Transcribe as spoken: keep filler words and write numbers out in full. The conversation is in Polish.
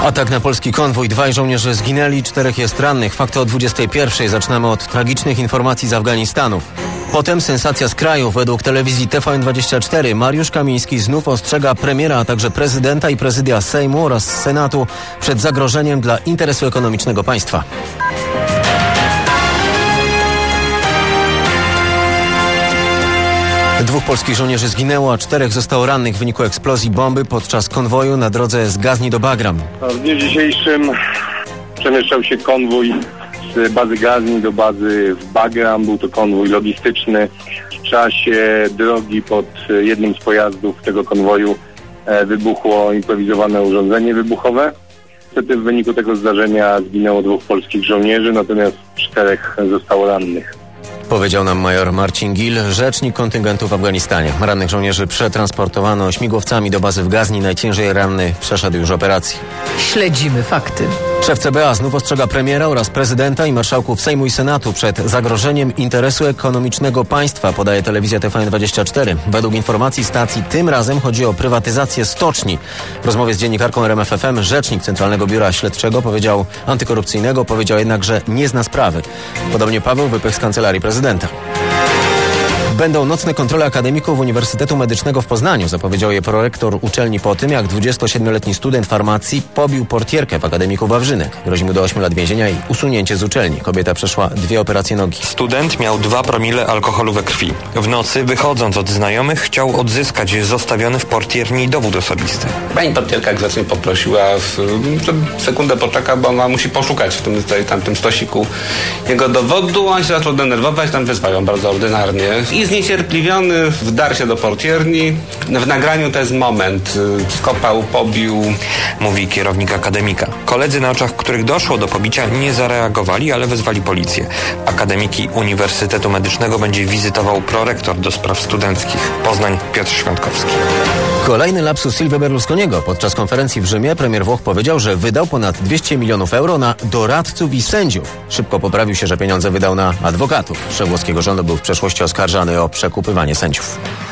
Atak na polski konwój. Dwaj żołnierze zginęli, czterech jest rannych. Fakty o dwudziestej pierwszej. Zaczynamy od tragicznych informacji z Afganistanu. Potem sensacja z kraju. Według telewizji T V N dwadzieścia cztery Mariusz Kamiński znów ostrzega premiera, a także prezydenta i prezydia Sejmu oraz Senatu przed zagrożeniem dla interesu ekonomicznego państwa. Dwóch polskich żołnierzy zginęło, a czterech zostało rannych w wyniku eksplozji bomby podczas konwoju na drodze z Gazni do Bagram. W dniu dzisiejszym przemieszczał się konwój z bazy Gazni do bazy w Bagram. Był to konwój logistyczny. W czasie drogi pod jednym z pojazdów tego konwoju wybuchło improwizowane urządzenie wybuchowe. Niestety w wyniku tego zdarzenia zginęło dwóch polskich żołnierzy, natomiast czterech zostało rannych. Powiedział nam major Marcin Gil, rzecznik kontyngentu w Afganistanie. Rannych żołnierzy przetransportowano śmigłowcami do bazy w Gazni. Najciężej ranny przeszedł już operację. Śledzimy fakty. Szef C B A znów ostrzega premiera oraz prezydenta i marszałków Sejmu i Senatu przed zagrożeniem interesu ekonomicznego państwa, podaje telewizja T V N dwadzieścia cztery. Według informacji stacji tym razem chodzi o prywatyzację stoczni. W rozmowie z dziennikarką R M F F M rzecznik Centralnego Biura Śledczego powiedział, antykorupcyjnego powiedział jednak, że nie zna sprawy. Podobnie Paweł Wypych z Kancelarii Prezydenta. Będą nocne kontrole akademików Uniwersytetu Medycznego w Poznaniu, zapowiedział je prorektor uczelni po tym, jak dwudziestosiedmioletni student farmacji pobił portierkę w Akademiku Wawrzynek. Grozi mu do ośmiu lat więzienia i usunięcie z uczelni. Kobieta przeszła dwie operacje nogi. Student miał dwa promile alkoholu we krwi. W nocy, wychodząc od znajomych, chciał odzyskać zostawiony w portierni dowód osobisty. Pani portierka grzecznie poprosiła, że sekundę poczeka, bo ona musi poszukać w tym tutaj, tamtym stosiku jego dowodu. On się zaczął denerwować, tam wezwał ją bardzo ordynarnie. I zniecierpliwiony wdarł się do portierni. W nagraniu to jest moment. Skopał, pobił. Mówi kierownik akademika. Koledzy, na oczach których doszło do pobicia, nie zareagowali, ale wezwali policję. Akademiki Uniwersytetu Medycznego będzie wizytował prorektor do spraw studenckich. Poznań Piotr Świątkowski. Kolejny lapsus Silvio Berlusconiego. Podczas konferencji w Rzymie premier Włoch powiedział, że wydał ponad dwieście milionów euro na doradców i sędziów. Szybko poprawił się, że pieniądze wydał na adwokatów. Szef włoskiego rządu był w przeszłości oskarżany o przekupywanie sędziów.